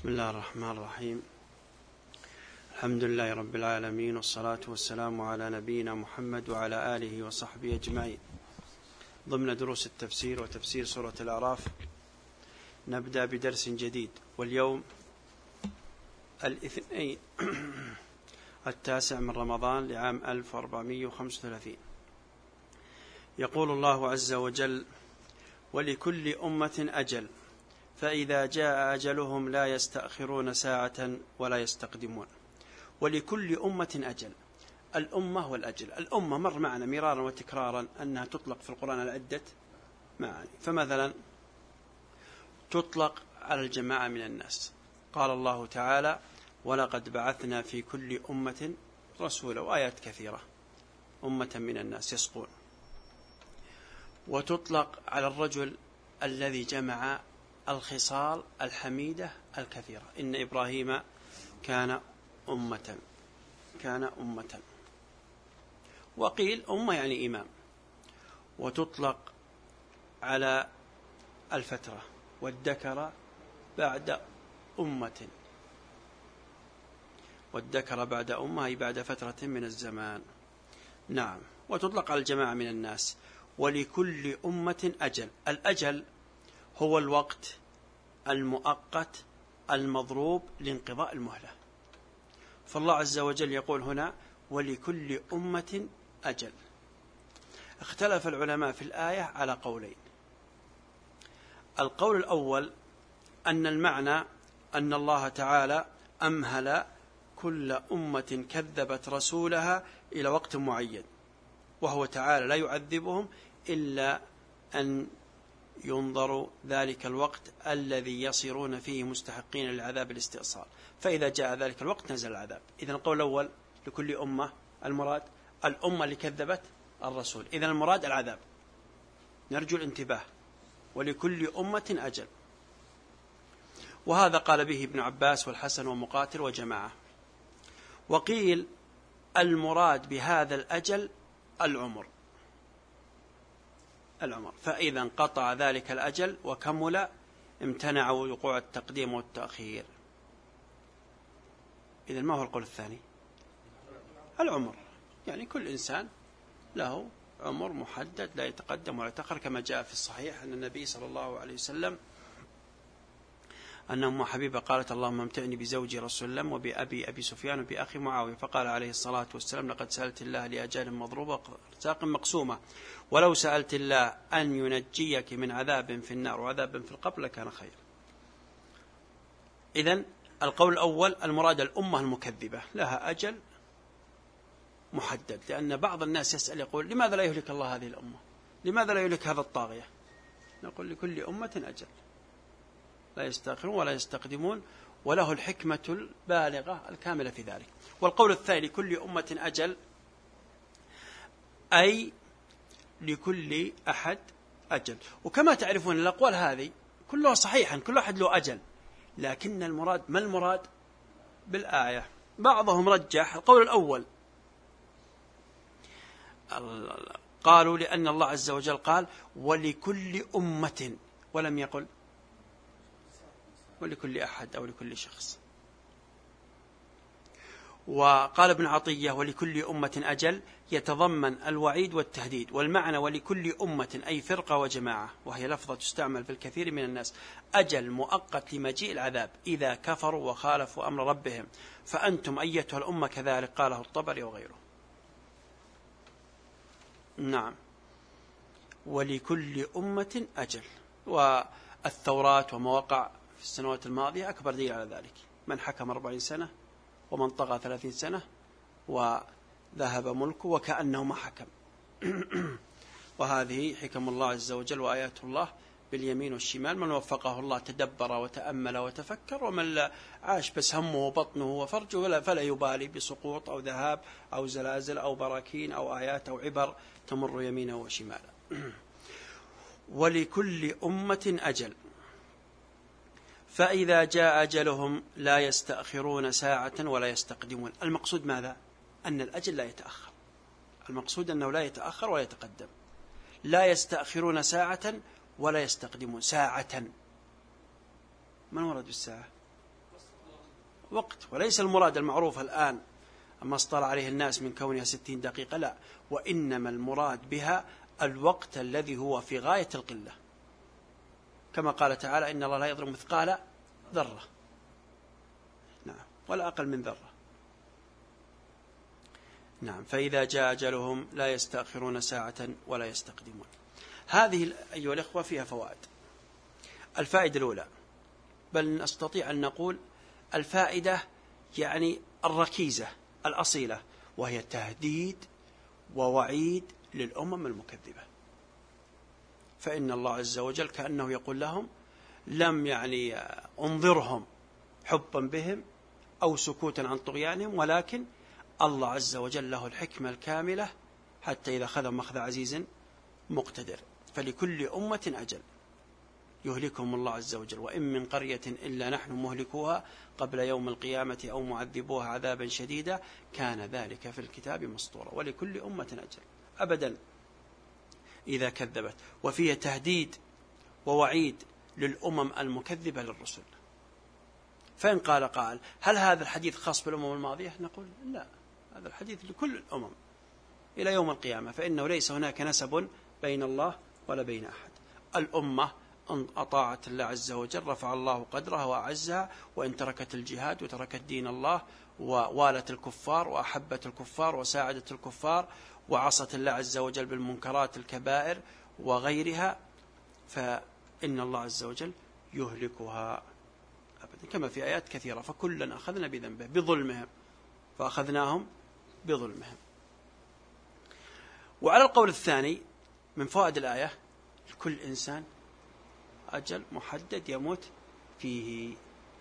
بسم الله الرحمن الرحيم. الحمد لله رب العالمين، والصلاة والسلام على نبينا محمد وعلى آله وصحبه أجمعين. ضمن دروس التفسير وتفسير سورة الأعراف نبدأ بدرس جديد، واليوم الاثنين 9 من رمضان لعام 1435. يقول الله عز وجل: ولكل أمة أجل فإذا جاء أجلهم لا يستأخرون ساعة ولا يستقدمون. ولكل أمة أجل. الأمة والأجل. الأمة مر معنا مرارا وتكرارا أنها تطلق في القرآن على عدة معاني، فمثلا تطلق على الجماعة من الناس، قال الله تعالى: ولقد بعثنا في كل أمة رسولا، وآيات كثيرة، أمة من الناس يسقون. وتطلق على الرجل الذي جمع الخصال الحميدة الكثيرة، إن إبراهيم كان أمة. وقيل أمة يعني إمام. وتطلق على الفترة والذكر بعد أمة، والذكر بعد أمة أي بعد فترة من الزمان. نعم. وتطلق على الجماعة من الناس. ولكل أمة أجل. الأجل هو الوقت المؤقت المضروب لانقضاء المهلة. فالله عز وجل يقول هنا: ولكل أمة أجل. اختلف العلماء في الآية على قولين. القول الأول أن المعنى أن الله تعالى أمهل كل أمة كذبت رسولها إلى وقت معين، وهو تعالى لا يعذبهم إلا أن ينظر ذلك الوقت الذي يصيرون فيه مستحقين للعذاب الاستئصال، فإذا جاء ذلك الوقت نزل العذاب. إذن القول الأول لكل أمة، المراد الأمة اللي كذبت الرسول، إذن المراد العذاب. نرجو الانتباه. ولكل أمة أجل. وهذا قال به ابن عباس والحسن ومقاتل وجماعة. وقيل المراد بهذا الأجل العمر، فإذا انقطع ذلك الأجل وكمل امتنع وقوع التقديم والتأخير. إذن ما هو القول الثاني؟ العمر، يعني كل إنسان له عمر محدد لا يتقدم ولا يتأخر، كما جاء في الصحيح أن النبي صلى الله عليه وسلم أن أم حبيبة قالت: اللهم امتعني بزوجي رسول الله وبأبي أبي سفيان وبأخي معاوية، فقال عليه الصلاة والسلام: لقد سألت الله لأجال مضروبة رزاق مقسومة، ولو سألت الله أن ينجيك من عذاب في النار وعذاب في القبر لكان خير. إذن القول الأول المراد الأمة المكذبة لها أجل محدد، لأن بعض الناس يسأل يقول: لماذا لا يهلك الله هذه الأمة؟ لماذا لا يهلك هذا الطاغية؟ نقول: لكل أمة أجل لا يستأخرون ولا يستقدمون، وله الحكمة البالغة الكاملة في ذلك. والقول الثاني لكل أمة أجل، أي لكل أحد أجل. وكما تعرفون الأقوال هذه كلها صحيحا، كل أحد له أجل، لكن المراد ما المراد بالآية؟ بعضهم رجح القول الأول، قالوا لأن الله عز وجل قال: ولكل أمة، ولم يقل ولكل أحد أو لكل شخص. وقال ابن عطية: ولكل أمة أجل يتضمن الوعيد والتهديد، والمعنى ولكل أمة أي فرقة وجماعة، وهي لفظة تستعمل في الكثير من الناس، أجل مؤقت لمجيء العذاب إذا كفروا وخالفوا أمر ربهم، فأنتم أيتها الأمة كذلك، قاله الطبري وغيره. نعم. ولكل أمة أجل. والثورات وما وقع في السنوات الماضية أكبر دليل على ذلك. من حكم 40 سنة ومن طغى 30 سنة وذهب ملكه وكأنه ما حكم. وهذه حكم الله عز وجل وآيات الله باليمين والشمال. من وفقه الله تدبر وتأمل وتفكر، ومن عاش بس همه وبطنه وفرجه فلا يبالي بسقوط أو ذهاب أو زلازل أو براكين أو آيات أو عبر تمر يمينه وشماله. ولكل أمة أجل فإذا جاء أجلهم لا يستأخرون ساعة ولا يستقدمون. المقصود ماذا؟ أن الأجل لا يتأخر. المقصود أنه لا يتأخر ولا يتقدم. لا يستأخرون ساعة ولا يستقدمون. ساعة، ما المراد بالساعة؟ وقت، وليس المراد المعروف الآن أما اصطلع عليه الناس من كونها 60 دقيقة، لا، وإنما المراد بها الوقت الذي هو في غاية القلة، كما قال تعالى إن الله لا يظلم مثقال ذرة، نعم، ولا أقل من ذرة. نعم، فإذا جاء أجلهم لا يستأخرون ساعة ولا يستقدمون. هذه أيها الأخوة فيها فوائد. الفائدة الأولى، بل نستطيع أن نقول الفائدة يعني الركيزة الأصيلة، وهي تهديد ووعيد للأمم المكذبة. فإن الله عز وجل كأنه يقول لهم لم يعني انظرهم حبا بهم أو سكوتا عن طغيانهم، ولكن الله عز وجل له الحكمة الكاملة حتى إذا أخذهم أخذ عزيز مقتدر. فلكل أمة أجل يهلكهم الله عز وجل، وإن من قرية إلا نحن مهلكوها قبل يوم القيامة أو معذبوها عذابا شديدا كان ذلك في الكتاب مسطورا. ولكل أمة أجل أبدا إذا كذبت. وفيه تهديد ووعيد للأمم المكذبة للرسل. فإن قال قائل هل هذا الحديث خاص بالأمم الماضية؟ نقول لا، هذا الحديث لكل الأمم إلى يوم القيامة، فإنه ليس هناك نسب بين الله ولا بين أحد. الأمة أن أطاعت الله عز وجل رفع الله قدرها وأعزها، وإن تركت الجهاد وتركت دين الله ووالت الكفار وأحبت الكفار وساعدت الكفار وعصت الله عز وجل بالمنكرات الكبائر وغيرها، فإن الله عز وجل يهلكها أبدا، كما في آيات كثيرة. فكلا أخذنا بذنبه بظلمهم فأخذناهم بظلمهم. وعلى القول الثاني من فوائد الآية لكل إنسان أجل محدد يموت فيه،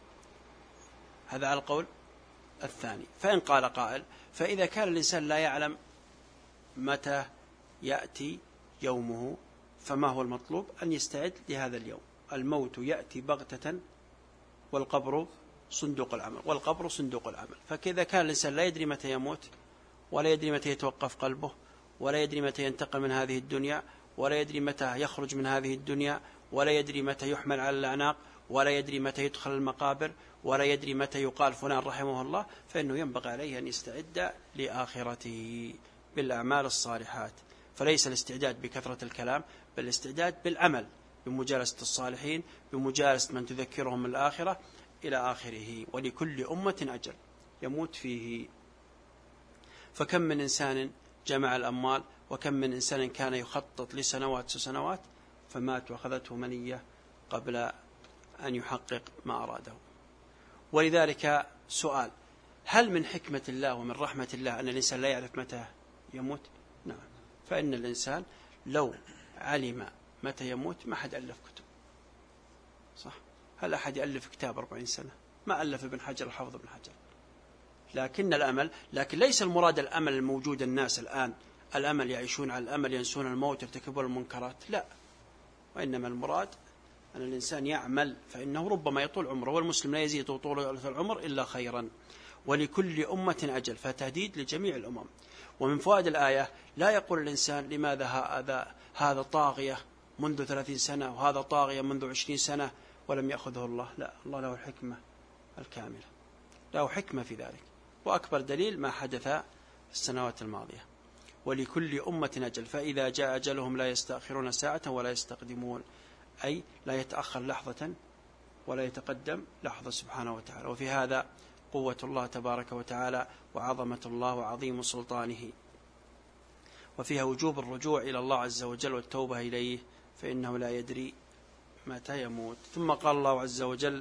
هذا على القول الثاني. فإن قال قائل فإذا كان الإنسان لا يعلم متى يأتي يومه فما هو المطلوب؟ أن يستعد لهذا اليوم. الموت يأتي بغتة والقبر صندوق العمل، والقبر صندوق العمل. فكذا كان الإنسان لا يدري متى يموت، ولا يدري متى يتوقف قلبه، ولا يدري متى ينتقل من هذه الدنيا، ولا يدري متى يخرج من هذه الدنيا، ولا يدري متى يحمل على الأعناق، ولا يدري متى يدخل المقابر، ولا يدري متى يقال فلان رحمه الله، فإنه ينبغي عليه أن يستعد لآخرته بالأعمال الصالحات. فليس الاستعداد بكثرة الكلام، بل الاستعداد بالعمل، بمجالسة الصالحين، بمجالسة من تذكرهم الآخرة إلى آخره. ولكل أمة أجل يموت فيه. فكم من إنسان جمع الأموال، وكم من إنسان كان يخطط لسنوات وسنوات فمات وأخذته منية قبل أن يحقق ما أراده. ولذلك سؤال: هل من حكمة الله ومن رحمة الله أن الإنسان لا يعرف متى يموت؟ نعم، فإن الإنسان لو علم متى يموت ما حد ألف كتب، صح؟ هل أحد يألف كتاب 40 سنة؟ ما ألف ابن حجر الحافظ ابن حجر. لكن الأمل، لكن ليس المراد الأمل الموجود الناس الآن، الأمل يعيشون على الأمل، ينسون الموت، يرتكبون المنكرات، لا، وإنما المراد أن الإنسان يعمل، فإنه ربما يطول عمره، والمسلم لا يزيد طول العمر إلا خيرا. ولكل أمة أجل، فتهديد لجميع الأمم. ومن فوائد الآية لا يقول الإنسان لماذا هذا طاغية منذ 30 سنة وهذا طاغية منذ 20 سنة ولم يأخذه الله. لا، الله له الحكمة الكاملة، له حكمة في ذلك. وأكبر دليل ما حدث في السنوات الماضية. ولكل أمة أجل فإذا جاء أجلهم لا يستأخرون ساعة ولا يستقدمون، أي لا يتأخر لحظة ولا يتقدم لحظة سبحانه وتعالى. وفي هذا قوة الله تبارك وتعالى وعظمة الله وعظيم سلطانه، وفيها وجوب الرجوع إلى الله عز وجل والتوبة إليه، فإنه لا يدري متى يموت. ثم قال الله عز وجل: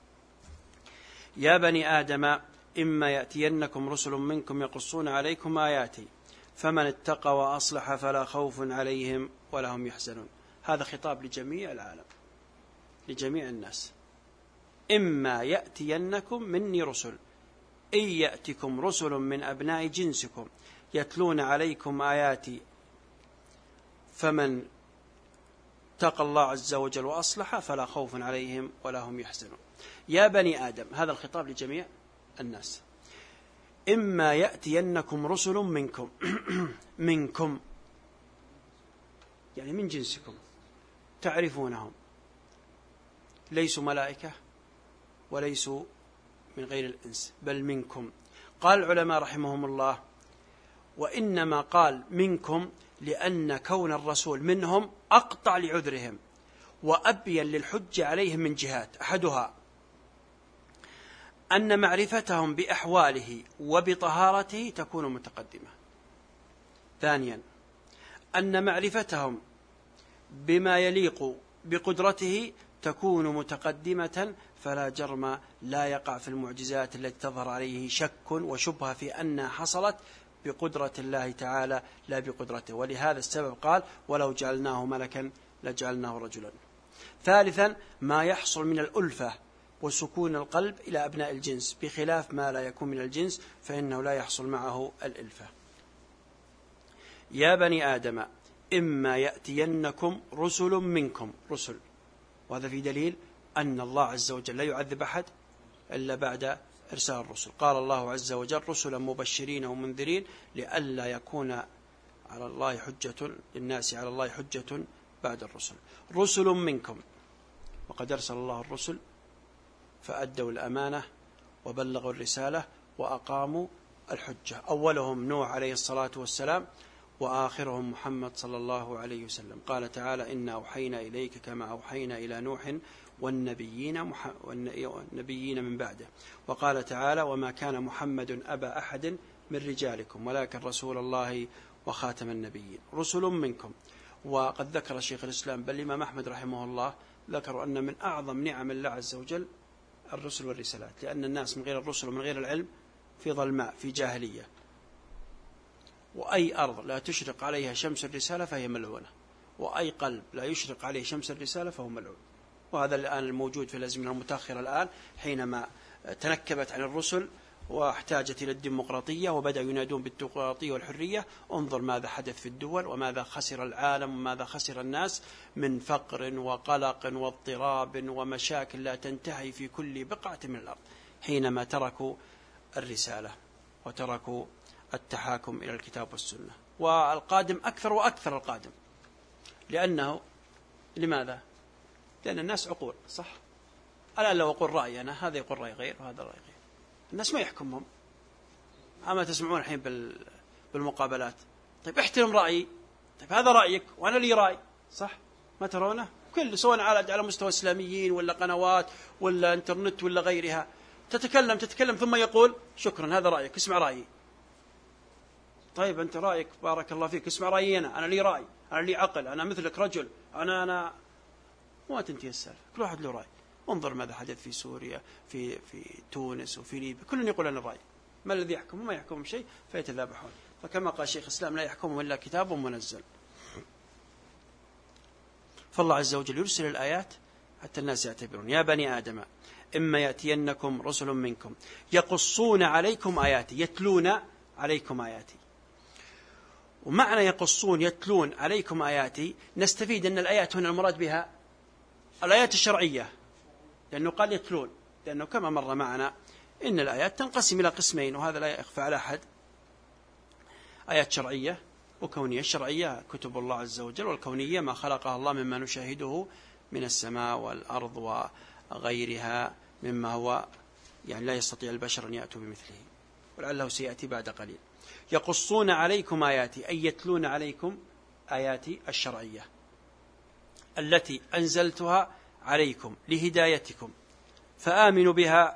يا بني آدم إما يأتينكم رسل منكم يقصون عليكم آياتي فمن اتقى وأصلح فلا خوف عليهم ولا هم يحزنون. هذا خطاب لجميع العالم، لجميع الناس. إما يأتينكم مني رسل، إن يأتكم رسل من أبناء جنسكم يتلون عليكم آياتي فمن اتقى الله عز وجل وأصلح فلا خوف عليهم ولا هم يحزنون. يا بني آدم، هذا الخطاب لجميع الناس. إما يأتينكم رسل منكم منكم يعني من جنسكم، تعرفونهم، ليسوا ملائكة وليسوا من غير الإنس بل منكم. قال العلماء رحمهم الله: وإنما قال منكم لأن كون الرسول منهم أقطع لعذرهم وأبين للحج عليهم من جهات: أحدها أن معرفتهم بأحواله وبطهارته تكون متقدمة. ثانيا أن معرفتهم بما يليق بقدرته تكون متقدمة، فلا جرم لا يقع في المعجزات التي تظهر عليه شك وشبهة في أنها حصلت بقدرة الله تعالى لا بقدرته، ولهذا السبب قال: ولو جعلناه ملكا لجعلناه رجلا. ثالثا ما يحصل من الألفة وسكون القلب إلى أبناء الجنس، بخلاف ما لا يكون من الجنس فإنه لا يحصل معه الألفة. يا بني آدم إما يأتينكم رسل منكم، رسل، وهذا في دليل أن الله عز وجل لا يعذب أحد إلا بعد إرسال الرسل. قال الله عز وجل: رسلا مبشرين ومنذرين لئلا يكون على الله حجة للناس على الله حجة بعد الرسل. رسل منكم، وقد أرسل الله الرسل فأدوا الأمانة وبلغوا الرسالة وأقاموا الحجة. أولهم نوح عليه الصلاة والسلام، وآخرهم محمد صلى الله عليه وسلم. قال تعالى: إنا أوحينا إليك كما أوحينا إلى نوح والنبيين من بعده. وقال تعالى: وما كان محمد أبا أحد من رجالكم ولكن رسول الله وخاتم النبيين. رسل منكم. وقد ذكر شيخ الإسلام بل الإمام أحمد رحمه الله ذكروا أن من أعظم نعم الله عز وجل الرسل والرسالات، لأن الناس من غير الرسل ومن غير العلم في ظلماء، في جاهلية. وأي أرض لا تشرق عليها شمس الرسالة فهي ملعونة، وأي قلب لا يشرق عليه شمس الرسالة فهو ملعون. وهذا الآن الموجود في الأزمنة المتأخرة الآن، حينما تنكبت عن الرسل واحتاجت إلى الديمقراطية وبدأوا ينادون بالديمقراطية والحرية. انظر ماذا حدث في الدول وماذا خسر العالم وماذا خسر الناس من فقر وقلق واضطراب ومشاكل لا تنتهي في كل بقعة من الأرض، حينما تركوا الرسالة وتركوا التحاكم إلى الكتاب والسنة. والقادم أكثر وأكثر القادم، لأنه لماذا؟ لأن الناس عقول، صح؟ الآن لو أقول رأيي أنا، هذا يقول رأي غير وهذا رأي غير، الناس ما يحكمهم. أما تسمعون الحين بالمقابلات: طيب احترم رأيي، طيب هذا رأيك وأنا لي رأي، صح؟ ما ترونه؟ كل سواء على مستوى إسلاميين ولا قنوات ولا انترنت ولا غيرها، تتكلم ثم يقول: شكرا هذا رأيك، اسمع رأيي. طيب أنت رأيك بارك الله فيك، اسمع رأيي أنا لي رأي، أنا لي عقل، أنا مثلك رجل، أنا ما تنتهي السالفة، كل واحد له رأي. انظر ماذا حدث في سوريا، في تونس وفي ليبيا، كل يقول أنا رأي. ما الذي يحكم؟ ما يحكم شيء فيتذابحون. فكما قال شيخ الإسلام: لا يحكمهم إلا كتاب منزل. فالله عز وجل يرسل الآيات حتى الناس يعتبرون. يا بني آدم إما يأتينكم رسل منكم يقصون عليكم آياتي، يتلون عليكم آياتي. ومعنى يقصون يتلون عليكم آياتي نستفيد أن الآيات هنا المراد بها الآيات الشرعية، لأنه قال يتلون، لأنه كما مر معنا إن الآيات تنقسم إلى قسمين، وهذا لا يخفى على أحد: آيات شرعية وكونية. الشرعية كتب الله عز وجل، والكونية ما خلقها الله مما نشاهده من السماء والأرض وغيرها مما هو يعني لا يستطيع البشر أن يأتوا بمثله، ولعله سيأتي بعد قليل. يقصون عليكم آياتي أي يتلون عليكم آياتي الشرعية التي أنزلتها عليكم لهدايتكم، فآمنوا بها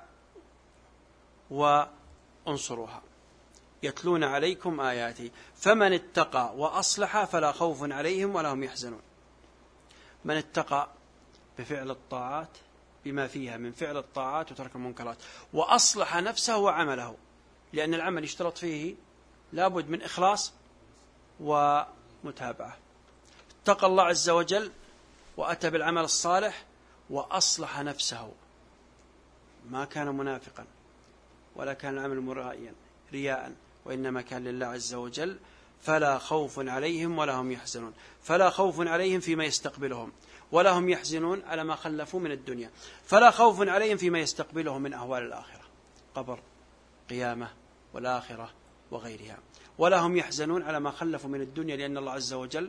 وانصروها. يتلون عليكم آياتي فمن اتقى وأصلح فلا خوف عليهم ولا هم يحزنون. من اتقى بفعل الطاعات بما فيها من فعل الطاعات وترك المنكرات، وأصلح نفسه وعمله، لأن العمل يشترط فيه لابد من إخلاص ومتابعة. اتقى الله عز وجل وأتى بالعمل الصالح وأصلح نفسه، ما كان منافقا ولا كان العمل مرائيا رياء، وإنما كان لله عز وجل. فلا خوف عليهم ولا هم يحزنون، فلا خوف عليهم فيما يستقبلهم، ولا هم يحزنون على ما خلفوا من الدنيا. فلا خوف عليهم فيما يستقبلهم من أهوال الآخرة، قبر، قيامة، والآخرة وغيرها. ولا هم يحزنون على ما خلفوا من الدنيا، لأن الله عز وجل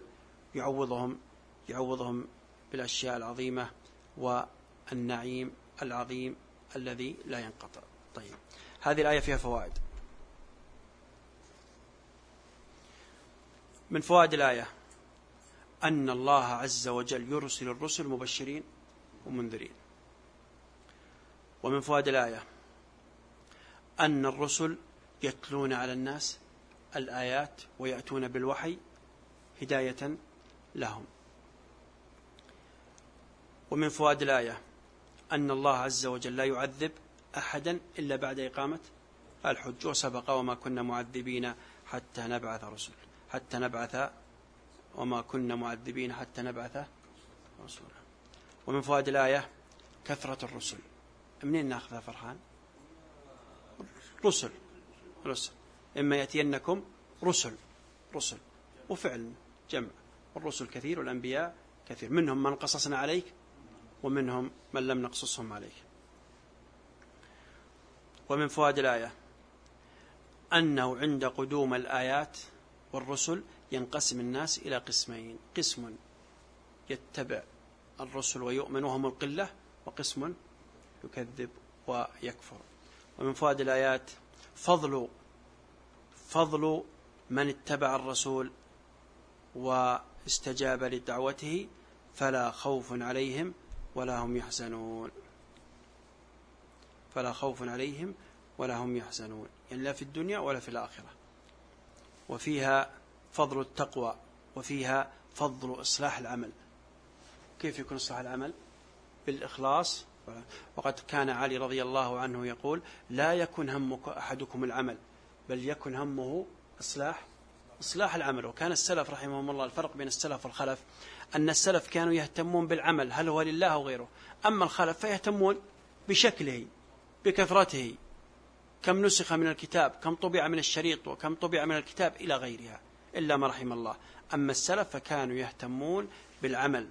يعوضهم بالأشياء العظيمة والنعيم العظيم الذي لا ينقطع. طيب، هذه الآية فيها فوائد. من فوائد الآية أن الله عز وجل يرسل الرسل مبشرين ومنذرين. ومن فوائد الآية أن الرسل يتلون على الناس الآيات ويأتون بالوحي هداية لهم. ومن فوائد الآية أن الله عز وجل لا يعذب أحدا إلا بعد إقامة الحج، وسبق وما كنا معذبين حتى نبعث رسول، حتى نبعث، وما كنا معذبين حتى نبعث رسولا. ومن فوائد الآية كثرة الرسل. منين نأخذها فرحان؟ رسل إما يأتينكم رسل وفعل جمع، الرسل كثير والأنبياء كثير، منهم من قصصنا عليك ومنهم من لم نقصصهم عليك. ومن فوائد الآية أنه عند قدوم الآيات والرسل ينقسم الناس إلى قسمين: قسم يتبع الرسل ويؤمن وهم القلة، وقسم يكذب ويكفر. ومن فوائد الآيات فضل من اتبع الرسول واستجاب لدعوته فلا خوف عليهم ولا هم يحزنون. فلا خوف عليهم ولا هم يحزنون، يعني لا في الدنيا ولا في الآخرة. وفيها فضل التقوى، وفيها فضل إصلاح العمل. كيف يكون إصلاح العمل؟ بالإخلاص. وقد كان علي رضي الله عنه يقول: لا يكن همك أحدكم العمل، بل يكن همه إصلاح العمل. وكان السلف رحمهم الله، الفرق بين السلف والخلف أن السلف كانوا يهتمون بالعمل هل هو لله أو غيره، أما الخلف فيهتمون بشكله، بكثرته، كم نسخ من الكتاب، كم طبع من الشريط، وكم طبع من الكتاب إلى غيرها، إلا ما رحم الله. أما السلف فكانوا يهتمون بالعمل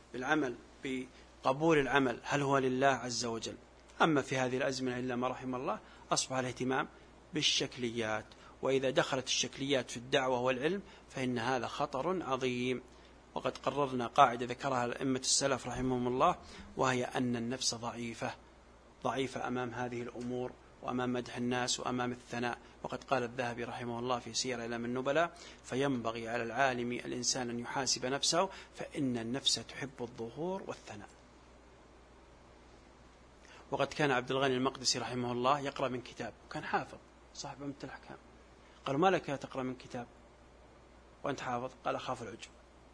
بقبول العمل هل هو لله عز وجل. أما في هذه الأزمنة إلا ما رحم الله أصبح الاهتمام بالشكليات، وإذا دخلت الشكليات في الدعوة والعلم فإن هذا خطر عظيم. وقد قررنا قاعدة ذكرها الأئمة السلف رحمهم الله، وهي أن النفس ضعيفة أمام هذه الأمور، وأمام مدح الناس، وأمام الثناء. وقد قال الذهبي رحمه الله في سير أعلام النبلاء: فينبغي على العالم الإنسان أن يحاسب نفسه، فإن النفس تحب الظهور والثناء. وقد كان عبد الغني المقدسي رحمه الله يقرأ من كتاب، وكان حافظ صاحب أمة الأحكام. قالوا: ما لك تقرأ من كتاب وأنت حافظ؟ قال: أخاف العجب.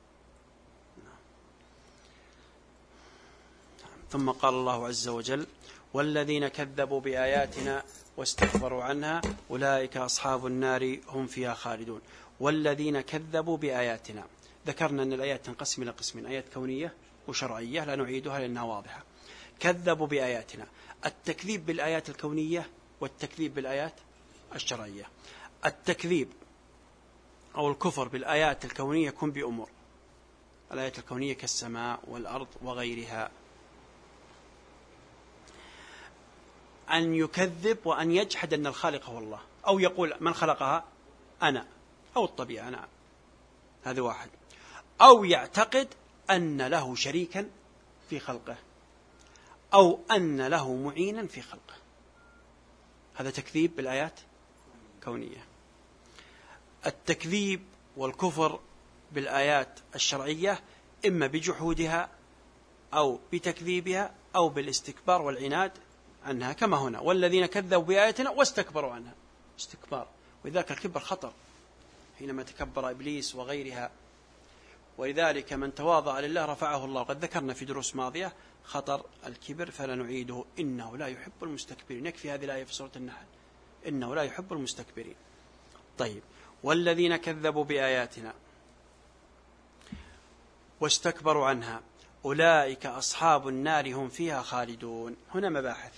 ثم قال الله عز وجل: والذين كذبوا بآياتنا واستكبروا عنها أولئك أصحاب النار هم فيها خالدون. والذين كذبوا بآياتنا، ذكرنا أن الآيات تنقسم إلى قسمين: آيات كونية وشرعية، لا نعيدها لأنها واضحة. كذبوا بآياتنا، التكذيب بالآيات الكونية والتكذيب بالآيات الشرعية. التكذيب أو الكفر بالآيات الكونية يكون بأمور: الآيات الكونية كالسماء والأرض وغيرها، أن يكذب وأن يجحد أن الخالق هو الله، أو يقول من خلقها؟ أنا، أو الطبيعة، نعم، هذا واحد. أو يعتقد أن له شريكا في خلقه، أو أن له معينا في خلقه. هذا تكذيب بالآيات كونية. التكذيب والكفر بالآيات الشرعية إما بجحودها أو بتكذيبها أو بالاستكبار والعناد عنها، كما هنا: والذين كذبوا بآياتنا واستكبروا عنها. استكبار، وذاك الكبر خطر حينما تكبر إبليس وغيرها. ولذلك من تواضع لله رفعه الله. قد ذكرنا في دروس ماضية خطر الكبر، فلا نعيده: إنه لا يحب المستكبرين. يكفي هذه الآية في سورة النحل: إنه لا يحب المستكبرين. طيب، والذين كذبوا بآياتنا واستكبروا عنها أولئك أصحاب النار هم فيها خالدون. هنا مباحث: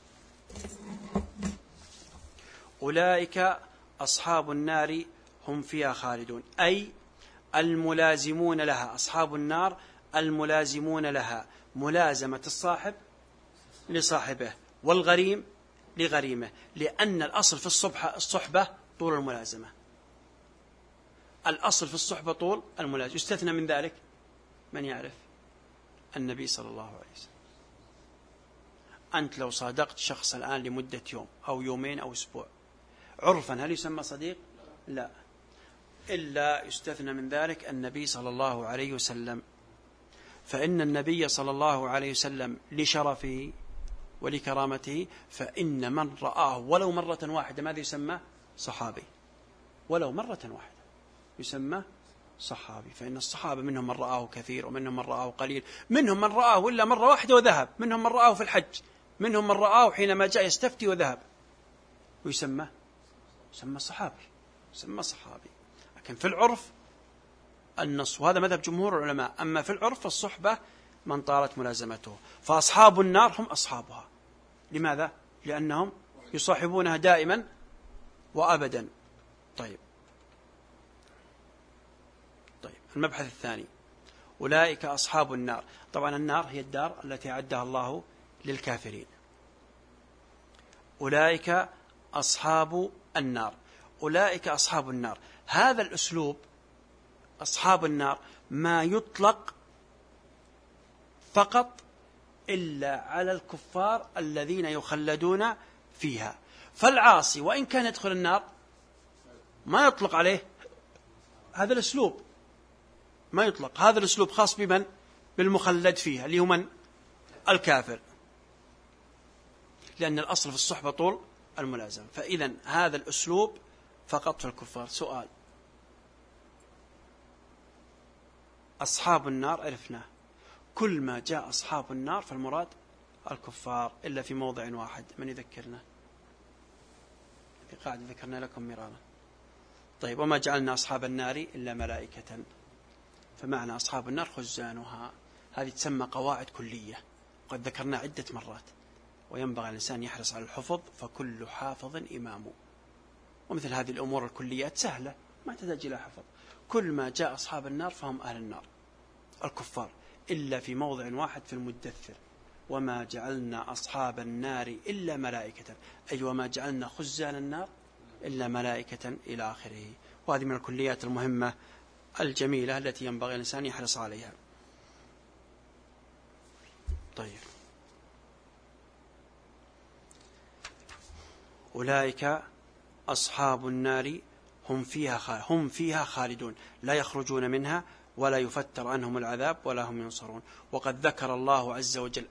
أولئك أصحاب النار هم فيها خالدون، أي الملازمون لها. أصحاب النار الملازمون لها، ملازمة الصاحب لصاحبه والغريم لغريمه، لأن الأصل في الصحبة طول الملازمة. الأصل في الصحبة طول الملازمة. يستثنى من ذلك من يعرف؟ النبي صلى الله عليه وسلم. أنت لو صادقت شخص الآن لمدة يوم أو يومين أو أسبوع عرفا هل يسمى صديق؟ لا، إلا يستثنى من ذلك النبي صلى الله عليه وسلم، فإن النبي صلى الله عليه وسلم لشرفه ولكرامته، فإن من رآه ولو مرة واحدة ماذا يسمى؟ صحابي، ولو مرة واحدة يسمى صحابي. فإن الصحابة منهم من رآه كثير ومنهم من رآه قليل، منهم من رآه إلا مرة واحدة وذهب، منهم من رآه في الحج، منهم من رآه حينما جاء يستفتي وذهب، ويسمى صحابي، يسمى صحابي. لكن في العرف النص، وهذا مذهب جمهور العلماء، أما في العرف الصحبة من طالت ملازمته، فأصحاب النار هم أصحابها. لماذا؟ لأنهم يصاحبونها دائما وأبدا. طيب المبحث الثاني، أولئك أصحاب النار. طبعا النار هي الدار التي أعدها الله للكافرين. أولئك أصحاب النار، أولئك أصحاب النار. هذا الأسلوب أصحاب النار ما يطلق فقط إلا على الكفار الذين يخلدون فيها، فالعاصي وإن كان يدخل النار ما يطلق عليه هذا الأسلوب، ما يطلق هذا الأسلوب، خاص بمن؟ بالمخلد فيها اللي هو من؟ الكافر، لأن الأصل في الصحبة طول الملازمة. فإذا هذا الأسلوب فقط في الكفار. سؤال، أصحاب النار عرفناه، كل ما جاء أصحاب النار فالمراد الكفار إلا في موضع واحد، من يذكرنا؟ في قاعدة ذكرنا لكم مرارا. طيب، وما جعلنا أصحاب النار إلا ملائكة، فمعنى أصحاب النار خزانها. هذه تسمى قواعد كلية، قد ذكرنا عدة مرات، وينبغي الإنسان يحرص على الحفظ، فكل حافظ إمام. ومثل هذه الأمور الكليات سهلة ما تحتاج إلى حفظ. كل ما جاء أصحاب النار فهم أهل النار الكفار، إلا في موضع واحد في المدثر، وما جعلنا أصحاب النار إلا ملائكة، أي وما جعلنا خزان النار إلا ملائكة إلى آخره. وهذه من الكليات المهمة الجميلة التي ينبغي الإنسان يحرص عليها. طيب، أولئك أصحاب النار هم فيها خالدون، لا يخرجون منها ولا يفتر عنهم العذاب ولا هم ينصرون. وقد ذكر الله عز وجل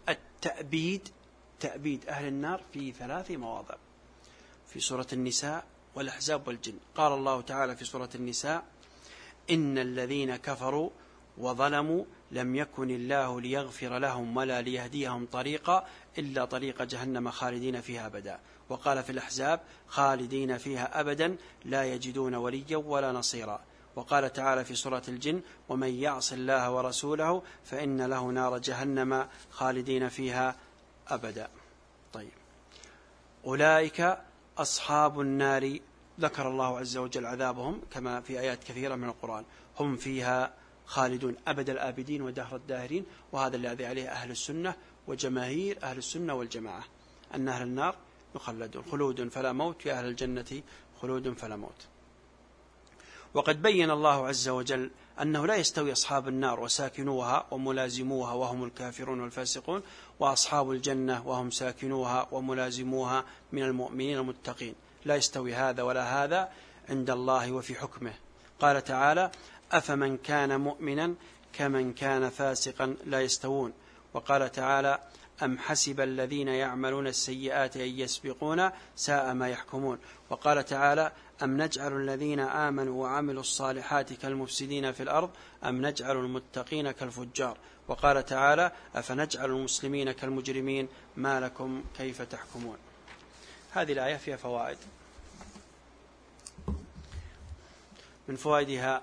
تأبيد أهل النار في 3 مواضع، في سورة النساء والأحزاب والجن. قال الله تعالى في سورة النساء: إن الذين كفروا وظلموا لم يكن الله ليغفر لهم ولا ليهديهم طريقا إلا طريق جهنم خالدين فيها أبدا. وقال في الأحزاب: خالدين فيها أبدا لا يجدون وليا ولا نصيرا. وقال تعالى في سورة الجن: ومن يعص الله ورسوله فإن له نار جهنم خالدين فيها أبدا. طيب، أولئك أصحاب النار، ذكر الله عز وجل عذابهم كما في آيات كثيرة من القرآن، هم فيها خالدون أبد الآبدين ودهر الداهرين. وهذا الذي عليه أهل السنة وجماهير أهل السنة والجماعة، أن أهل النار يخلدون خلود فلا موت، يا أهل الجنة خلود فلا موت. وقد بين الله عز وجل أنه لا يستوي أصحاب النار وساكنوها وملازموها وهم الكافرون والفاسقون، وأصحاب الجنة وهم ساكنوها وملازموها من المؤمنين المتقين، لا يستوي هذا ولا هذا عند الله وفي حكمه. قال تعالى: أفمن كان مؤمنا كمن كان فاسقا لا يستوون. وقال تعالى: أم حسب الذين يعملون السيئات أن يسبقون ساء ما يحكمون. وقال تعالى: أم نجعل الذين آمنوا وعملوا الصالحات كالمفسدين في الأرض أم نجعل المتقين كالفجار. وقال تعالى: أفنجعل المسلمين كالمجرمين ما لكم كيف تحكمون. هذه الآية فيها فوائد. من فوائدها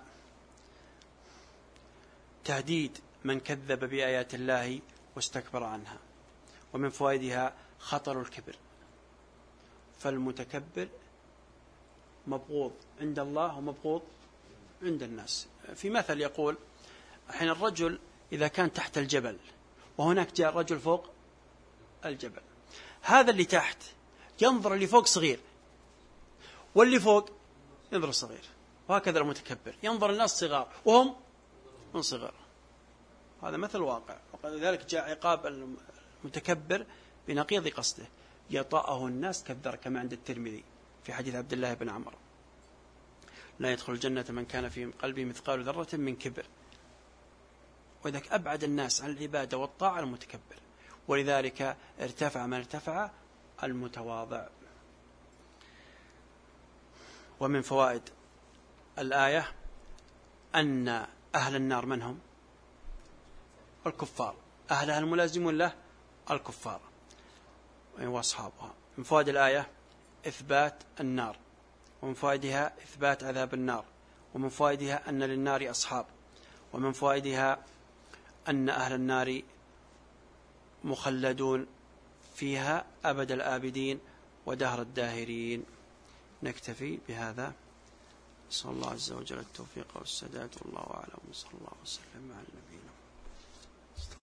تهديد من كذب بآيات الله واستكبر عنها. ومن فوائدها خطر الكبر، فالمتكبر مبغوض عند الله ومبغوض عند الناس. في مثل يقول: حين الرجل إذا كان تحت الجبل وهناك جاء الرجل فوق الجبل، هذا اللي تحت ينظر اللي فوق صغير، واللي فوق ينظر صغير، وهكذا المتكبر ينظر الناس صغار وهم من صغر. هذا مثل واقع. وذلك جاء عقاب المتكبر بنقيض قصده، يطأه الناس كالذر، كما عند الترمذي في حديث عبد الله بن عمرو: لا يدخل الجنة من كان في قلبه مثقال ذرة من كبر. وذلك أبعد الناس عن العبادة والطاعة المتكبر، ولذلك ارتفع من ارتفع المتواضع. ومن فوائد الآية أن أهل النار من هم؟ الكفار، أهلها الملازمون له الكفار وأصحابها. من فوائد الآية إثبات النار، ومن فوائدها إثبات عذاب النار، ومن فوائدها أن للنار أصحاب، ومن فوائدها أن أهل النار مخلدون فيها أبد الآبدين ودهر الداهرين. نكتفي بهذا، نسأل الله عز وجل التوفيق والسداد، والله أعلم، صلى الله وسلم على نبينا.